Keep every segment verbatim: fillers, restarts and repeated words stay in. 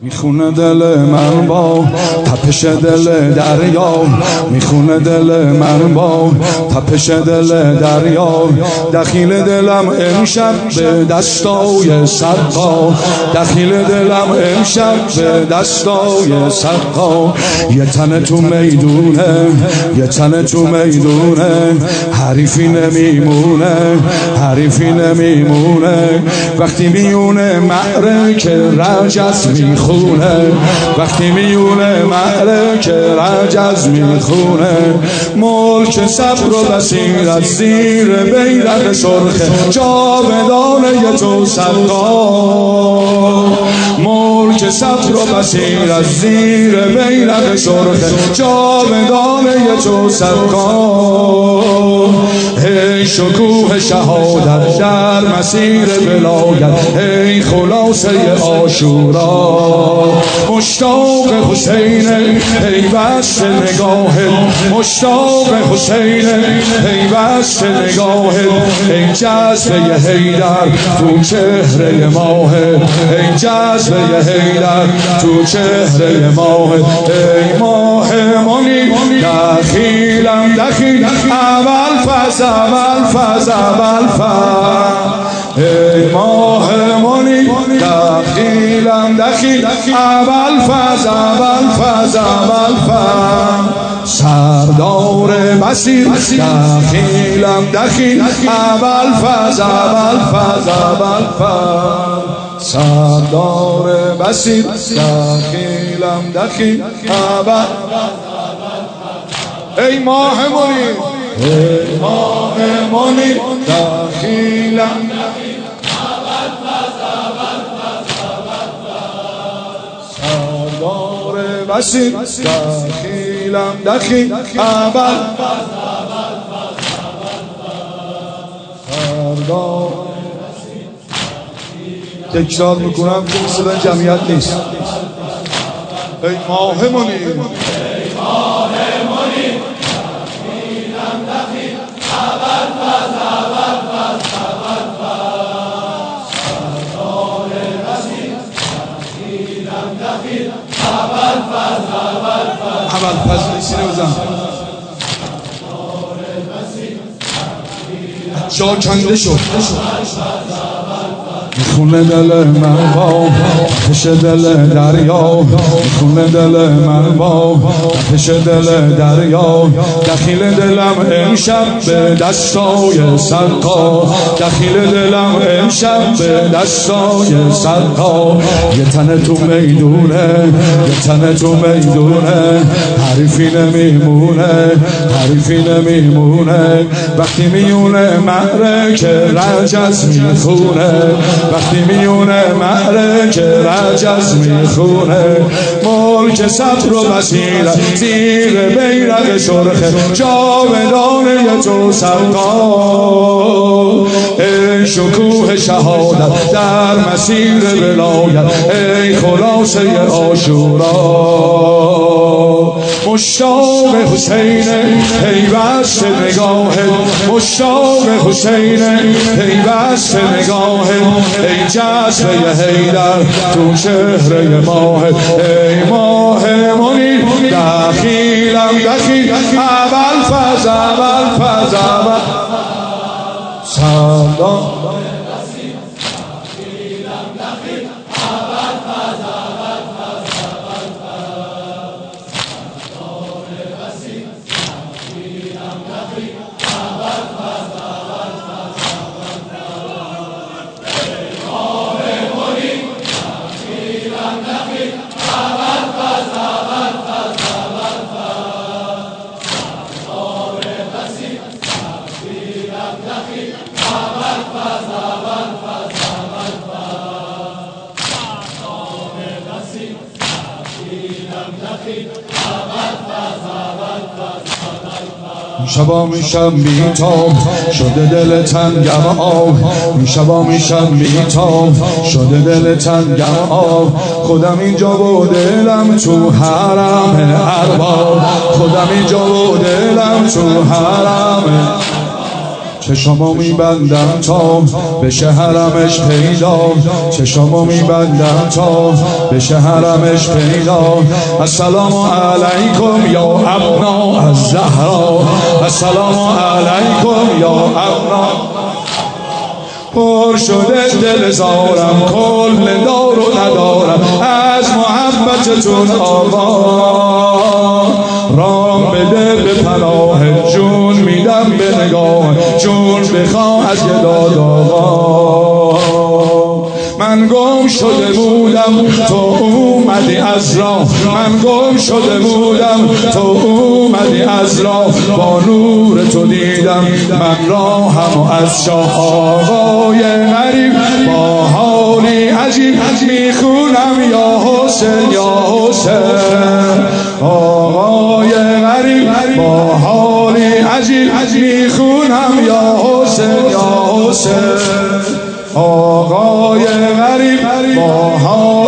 میخونه دل من با تپش دل دریا، میخونه دل من با تپش دل دریا. دخیل دلم امشب به دستای سقا، دخیل دلم امشب به دستای سقا. یه تن تو میدونه، یه تن تو میدونه، حریفی نمیمونه، حریفی نمیمونه. وقتی میونه معرکه رجز میخونه، وقتی میونه معرکه رجز میخونه. ملک صبر و بصیرت زیر بیرق سرخ جاودانه تو سقا. ملک صبر و بصیرت زیر بیرق سرخ جاودانه تو سقا. ای شکوه شهادت در مسیر ولایت، ای خلاصه عاشورا. مشتاق حسین پیوست نگاه، مشتاق حسین پیوست نگاه. ای جذبه حیدر تو چهره ماه، ای جذبه حیدر تو چهره ماه. ای ماه منی دخیلم دخیل اول فز اول فز اول فز. ای ماه منی دخیلم دخیل اول فز اول فز اول فز. سردار بصیر دخیلم دخیل اول فز اول فز اول فز. سردار بصیر دخیلم دخیل اول. ای ماه منی، ای ماه منی دخیلم سردار بصیر دخیلم دخیل اول. سردار تکرار میکنم که مثل جمعیت نیست. ای ماه منی، ای ماه منی دخیلم دخیل اول فز اول فز اول فز. سردار بصیر دخیلم دخیل اول فز اول فز اول فز. نیسینه بزن جا کنده شد. میخونه دل من با تپش دل دریا، میخونه دل من با تپش دل دریا. دخیل دلم امشب به دستای سقا، دخیل دلم امشب به دستای سقا. یه تن تو میدونه، یه تن تو میدونه، حریفی نمیمونه، حریفی نمیمونه. وقتی میونه معرکه رجز میخونه، وقتی میونه معرکه رجز میخونه. ملک صبر و بصیرت زیر بیرق سرخ جاودانه تو سقا. ای شکوه شهادت در مسیر ولایت، ای خلاصه عاشورا. مشتاق حسین پیوست نگاه، مشتاق حسین پیوست نگاه. ای جذبه حیدر تو چهره ماه، ای ماه منی دخیلم دخیل اول فز اول فز اول. سردار شبا میشم بیتاب شده دل تنگم آب، شبا میشم بیتاب شده دل تنگم آب. خودم اینجا و دلم تو حرم ارباب، خودم اینجا و دلم تو حرم. چشمو میبندم تا بشه حرمش پیدا، چشمو میبندم تا بشه حرمش پیدا. السلام علیکم یا ابنا الزهرا، السلام علیکم یا ابنا. پر شده دل زارم کل دار و ندارم از محبتتون آقا. رام بده به پناه جون میدم به نگاه جون بخواه از گداد آقا. من گم شده بودم تو اومدی از راه، من گم شده بودم تو اومدی از راه. با نور تو دیدم من راهم و از شاه. آقای غریب با حالی عجیب میخونم یا حسین یا حسین. آقای غریب با حالی عجیب میخونم یا حسین یا حسین. آقای غریب با حال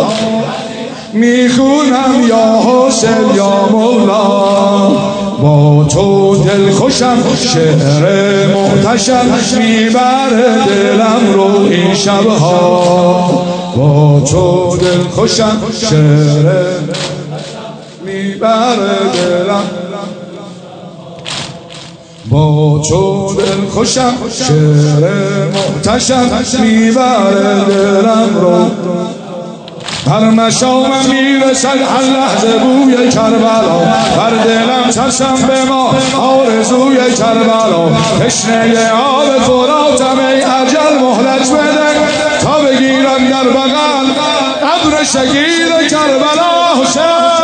میخونم یا حسین یا مولا. با تو دل خوشم شعر محتشم میبره دلم رو این شبها. با تو دل خوشم شعر میبره دلم، با تو دل خوشم شعر محتشم میبره دلم رو. هر مشامم میرسد هر لحظه بوی کربلا، بر دلم چشم به ما آرزوی کربلا. تشنه آب فراتم ای اجل مهلت بده تا بگیرم در بغل ابر شگیر کربلا. حسین